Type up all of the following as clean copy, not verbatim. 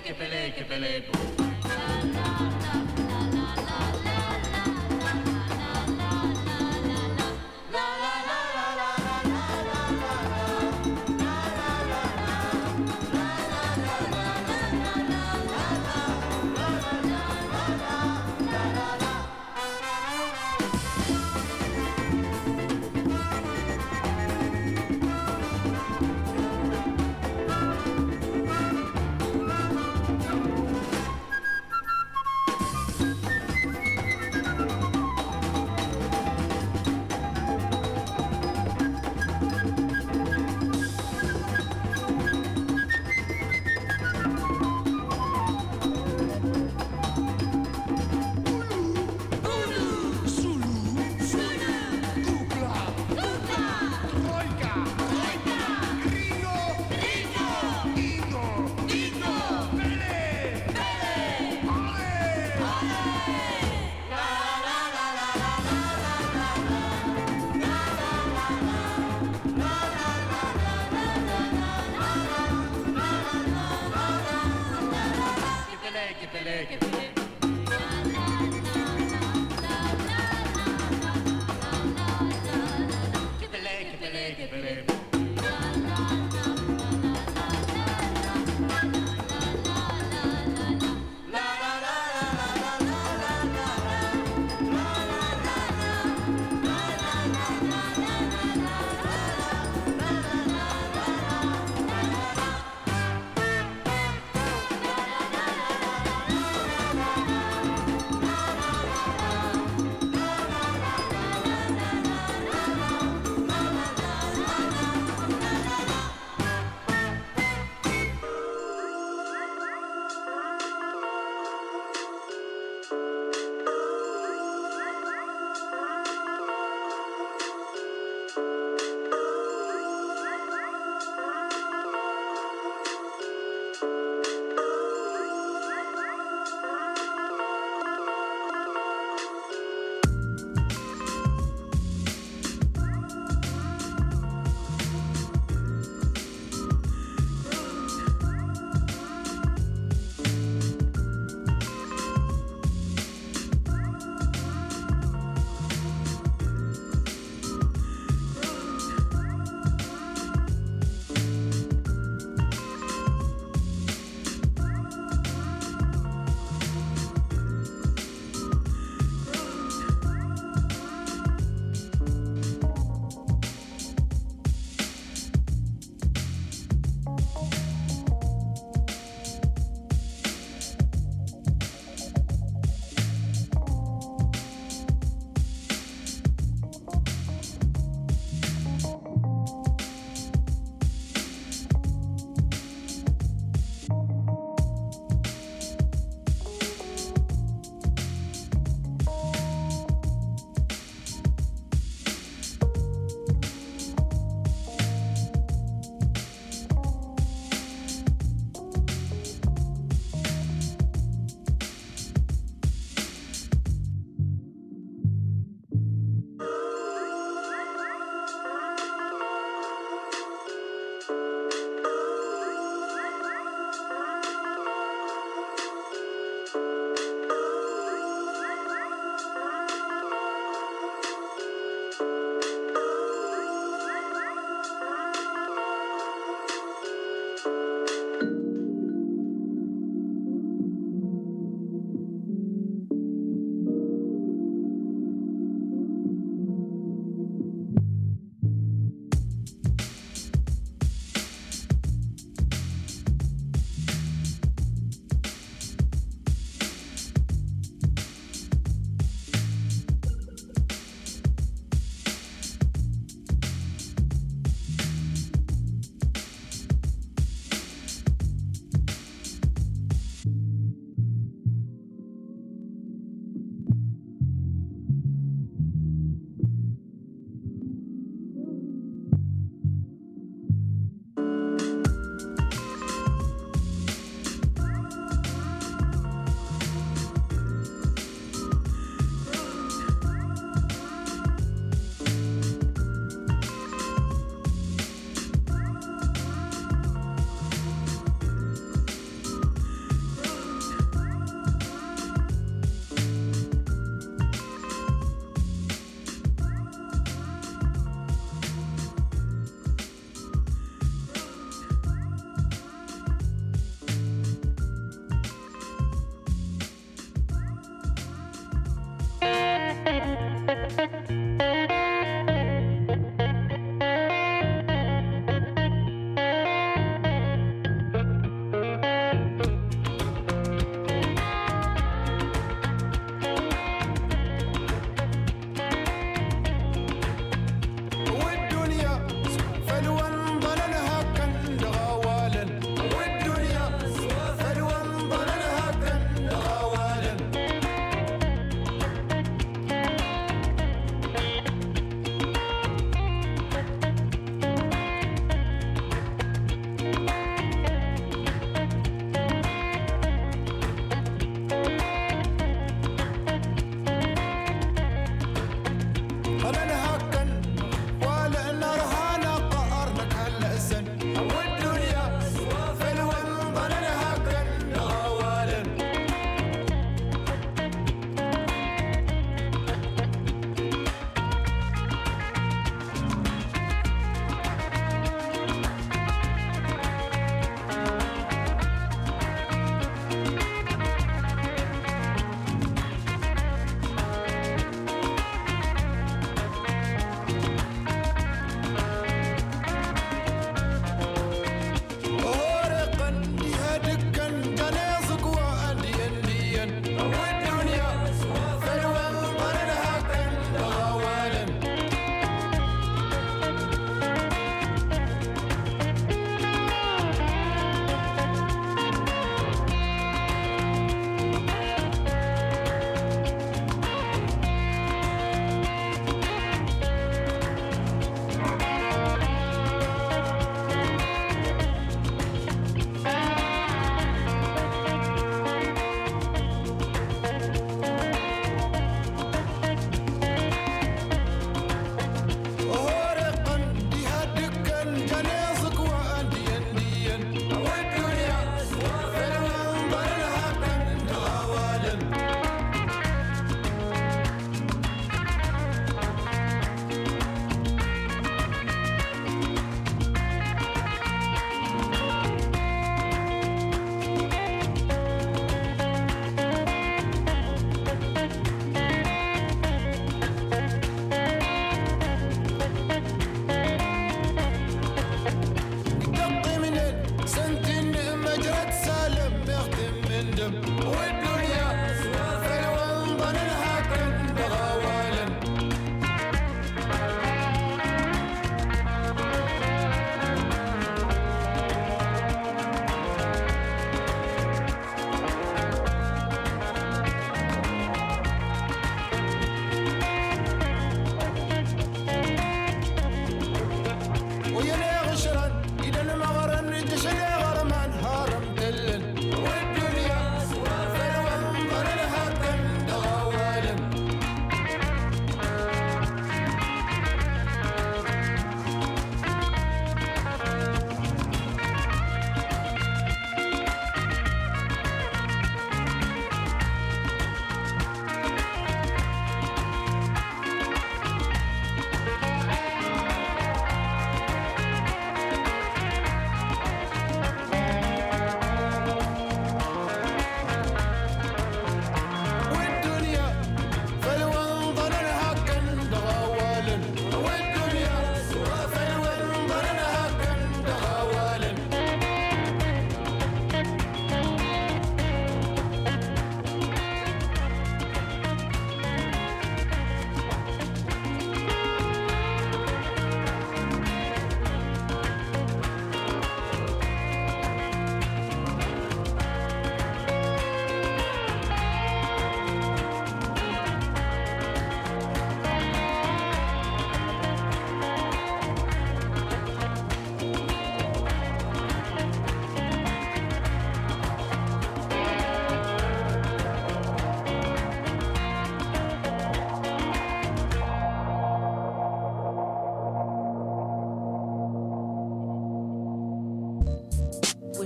que pele.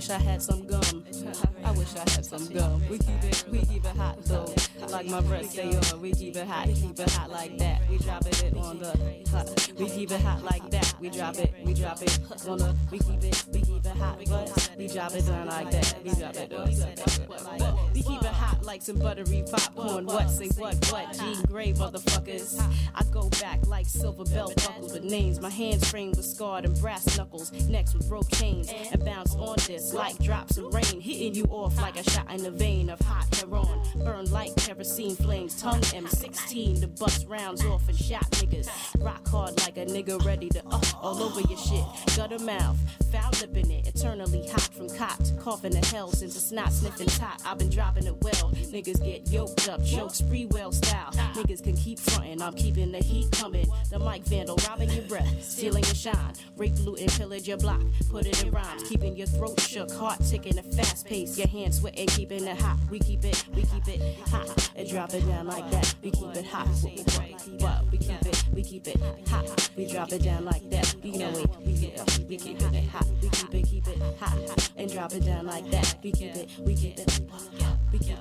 wish I had some gum. I wish I had some gum. We keep it hot though. Like my breath say on, we keep it hot like that. We drop it on the hot. We keep it hot like that. We drop it on the. We keep it hot, but we drop it down like that. We drop it down. We keep it hot like some buttery popcorn. What say what? G Gray motherfuckers. I go back like silver belt buckles with names. My hands framed with scarred and brass knuckles. Next with rope chains and bounce on this like drops of rain, hitting you off like a shot in the vein of hot heroin. Burn like kerosene flames. Tongue M16 to bust rounds off and shot niggas. Rock hard like a nigga ready to all over your shit. Gutter mouth, foul lipping it. Eternally hot from cot to coughing to hell since a snot sniffing tot. I've been dropping it well. Niggas get yoked up, choke spree well style. Niggas can keep frontin', I'm keeping the heat coming. The mic vandal, robbing your breath, stealing your shine. Rape, loot, and pillage your block. Put it in rhymes, keeping your throat shook, heart ticking at fast pace. Your hands sweating, keeping it hot. We keep it hot and drop it down like that. We keep it hot. What? We keep it hot. We drop it down like that. You know it. We keep it hot. We keep it hot and drop it down like that. We keep it hot. We keep it hot. We keep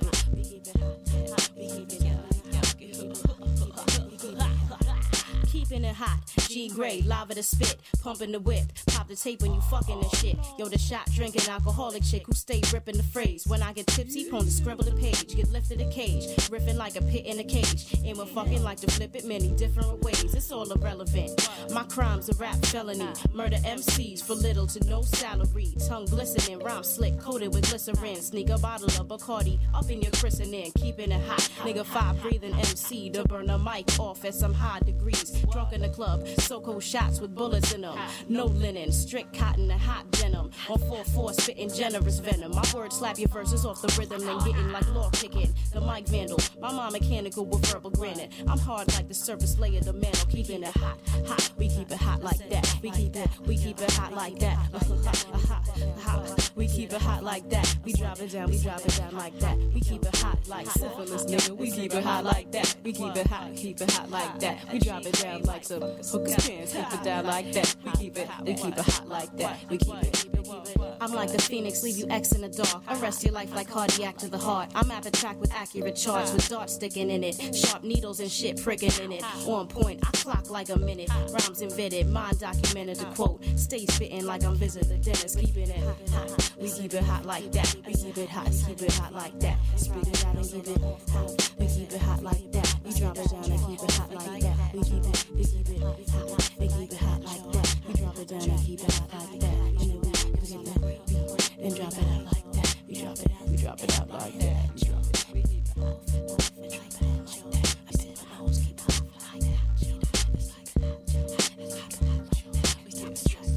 it keeping it hot. G Gray, lava to spit, pumping the whip, pop the tape when you fucking and shit. Yo, the shot drinking alcoholic chick who stay ripping the phrase. When I get tipsy, prone to scribble the page, get lifted a cage, riffing like a pit in a cage. And we're fucking like to flip it many different ways. It's all irrelevant. My crime's a rap felony. Murder MCs for little to no salary. Tongue glistening, rhyme slick, coated with glycerin. Sneak a bottle of Bacardi up in your christening, keeping it hot. Nigga, fire breathing MC to burn the mic off at some high degrees. Drunk in the club, so-called shots with bullets in them. No linen, strict cotton and hot denim. On 4-4, spitting generous venom. My words slap your verses off the rhythm and getting like law kicking. The mic vandal, my mind mechanical with verbal granite. I'm hard like the surface layer, the mantle, keeping it hot. We keep it hot like that. We keep it hot like that. We keep it hot like that. We drop it down like that. We keep it hot like syphilis, nigga. We keep it hot like that. We keep it hot like that. We drop it down like some hookers pants, keep it down like that. We keep it hot like that. We keep it. I'm like the phoenix, leave you X in the dark. Arrest your life like cardiac to the heart. I'm at the track with accurate charts, with darts sticking in it, sharp needles and shit pricking in it. On point, I clock like a minute. Rhymes invented, mind documented to quote. Stay spitting like I'm visiting the dentist, keeping it hot. We keep it hot like that. We keep it hot like that. Spit it out and keep it hot. We keep it hot like that. We drop it down and keep it hot like that. We keep it hot. We keep it hot like that. We drop it down and keep it hot like that. And drop it out like that. We drop it out. We drop it out like that. We drop it. We keep it hot like that. I said my nose keep hot like that. It's like that. It's like that. We keep it straight.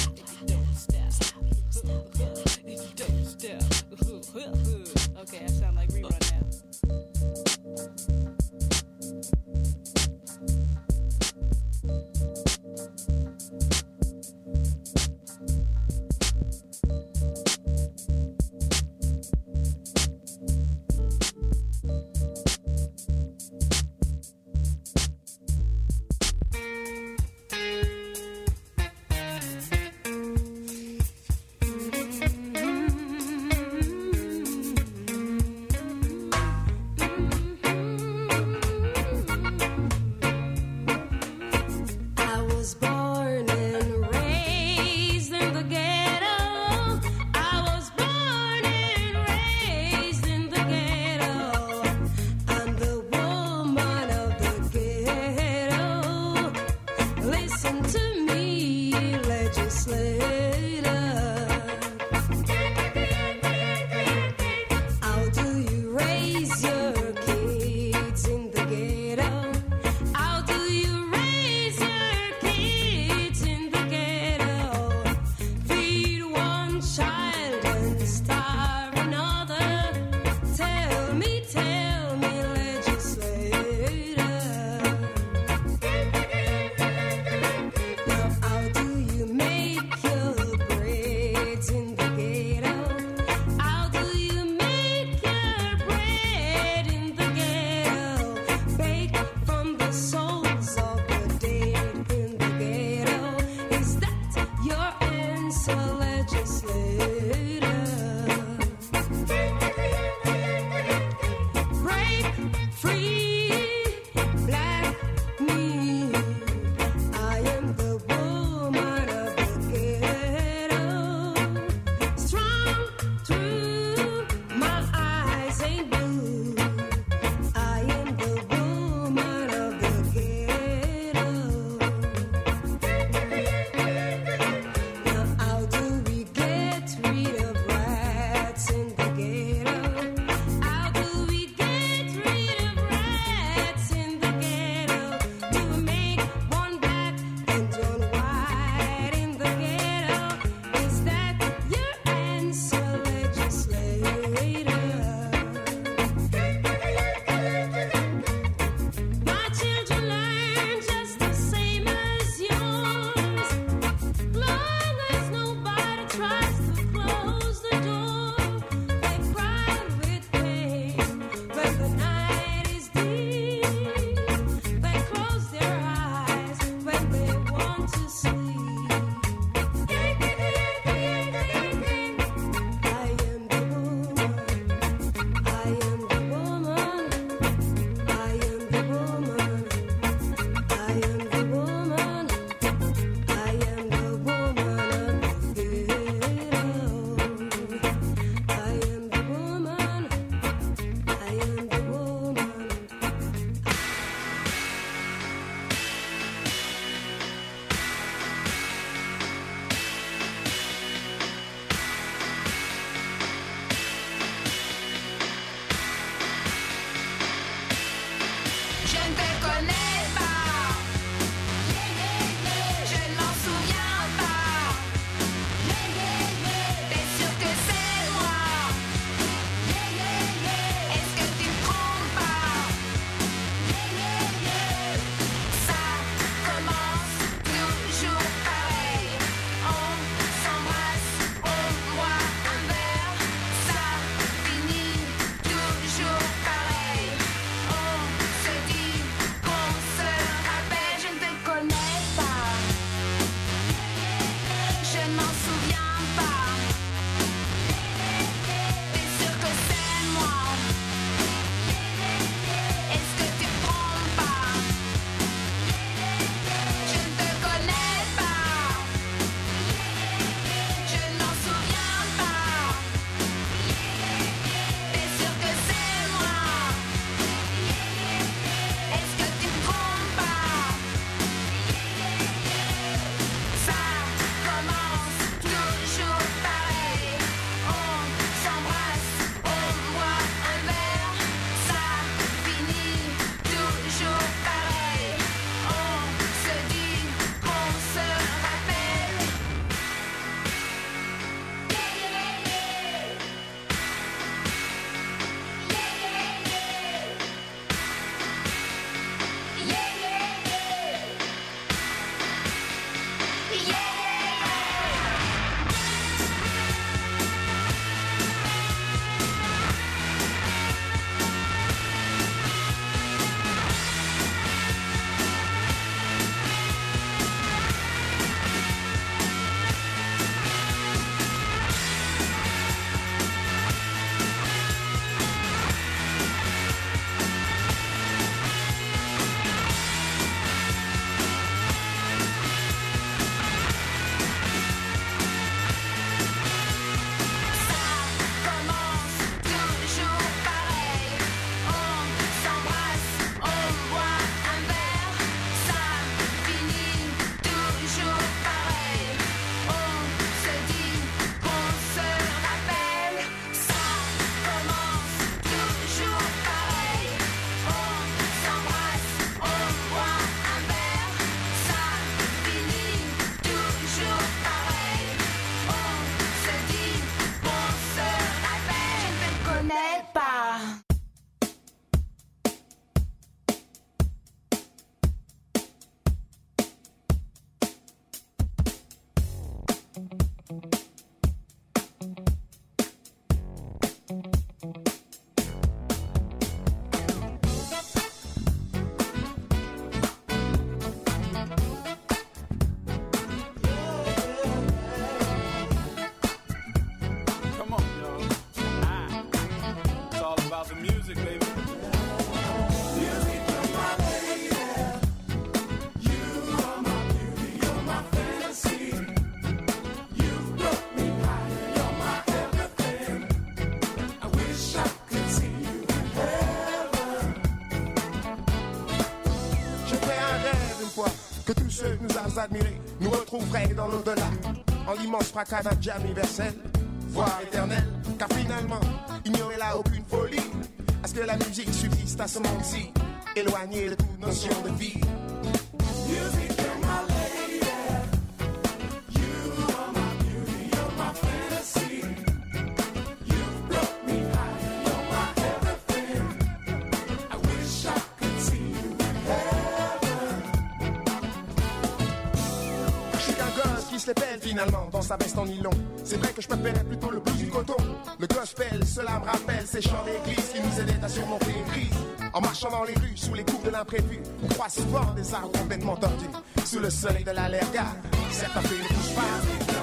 Don't step. Okay, I sound like rerun now. Admirer, nous retrouverait dans l'au-delà, en l'immense fracas d'un jam universel, voire éternel, car finalement, il n'y aurait là aucune folie, à ce que la musique subsiste à ce monde-ci, éloigné de toute notion de vie. Music, you're my lady, you are my beauty, you're my fantasy, you brought me high, you're my everything, I wish I could see you in heaven. Qui se l'épelle finalement dans sa veste en nylon. C'est vrai que je préférais plutôt le blues du coton. Le gospel, cela me rappelle ces chants d'église qui nous aidaient à surmonter les crises. En marchant dans les rues sous les coups de l'imprévu, on croise souvent des arbres complètement tordus. Sous le soleil de la lergade, certains fait les touches pas.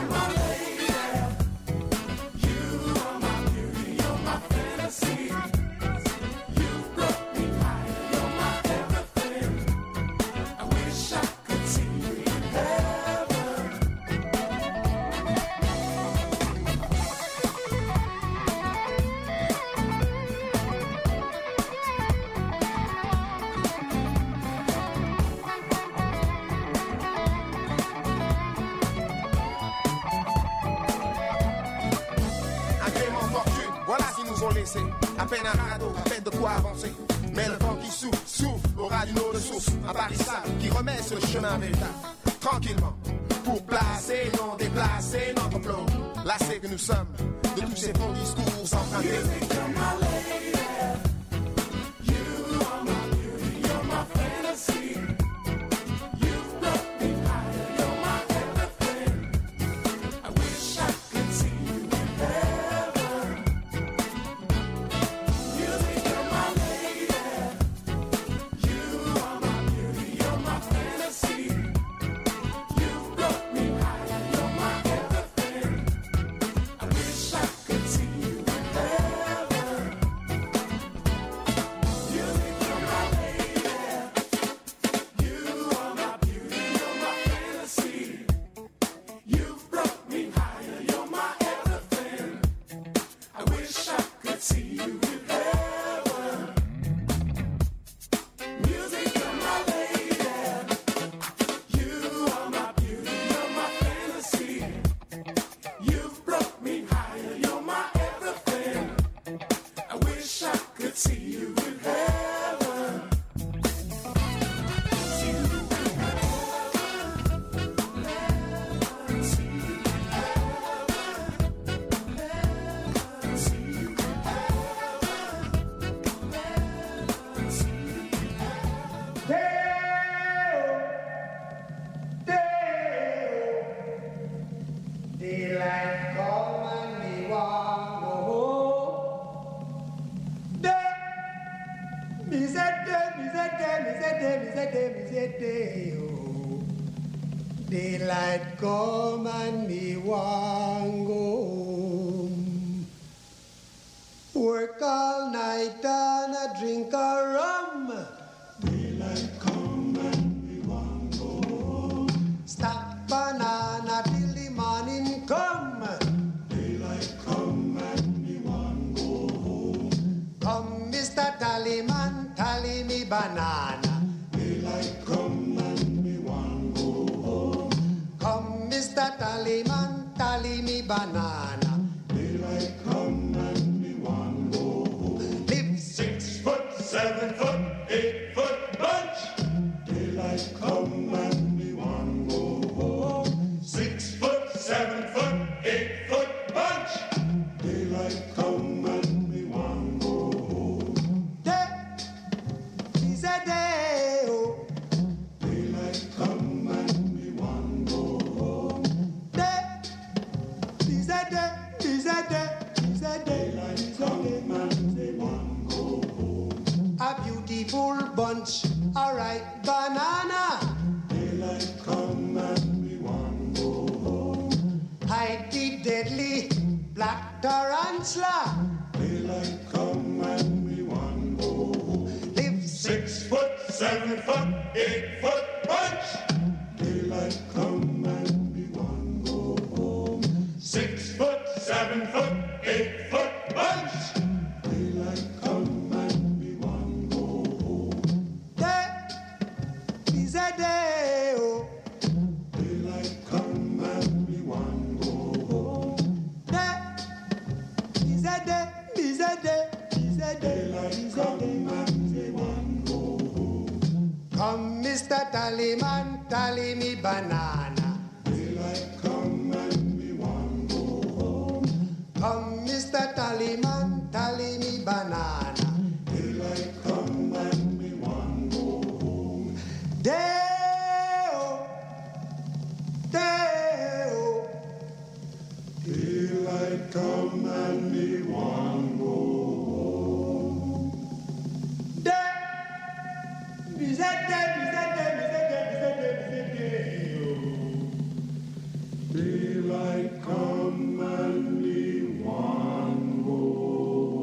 À peine un radeau, à peine de quoi avancer. Mais le vent qui souffle, souffle, aura d'une eau de source. Un barissage qui remet sur le chemin véritable. Tranquillement, pour placer, non déplacer notre flot. Lassés que nous sommes de tous ces bons discours empruntés. Daylight come and me want go home. Work all night and a drink a rum. Daylight come and me want go home. Stack banana till the morning come. Daylight come and me want go home. Come Mr. Tallyman, tally me banana. Daylight come and me want go home. Come Mr. Tallyman, tally me banana. Daylight come and me want go home. Live 6 foot, 7 foot, 8 foot bunch. Daylight come and me want go home. 6 foot, 7 foot, 8 foot bunch. Daylight come and me want go home. full bunch, alright, banana. Daylight come and we want go home. Hide the deadly black tarantula. Daylight come and we want go home. Live 6 foot, 7 foot, 8 foot bunch. Daylight come and we want go home. 6 foot, 7 foot, 8 foot bunch. Daylight come and we want go home. There is a day, oh. Daylight come and we want go home. There is a day, is a day, is a day, Daylight is a come day. and we want go home. Come, Mr. Tallyman, tally me banana. Daylight come and we want go home. Come, Mr. Tallyman, tally me banana. Daylight come and we want go home. Day-o, day-o. Daylight come and we want go home. Day, bizete, Daylight come and we want go home.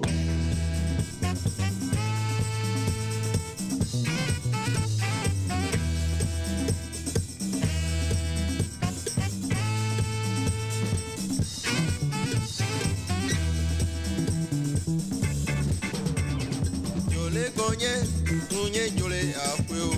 Yo le goñé,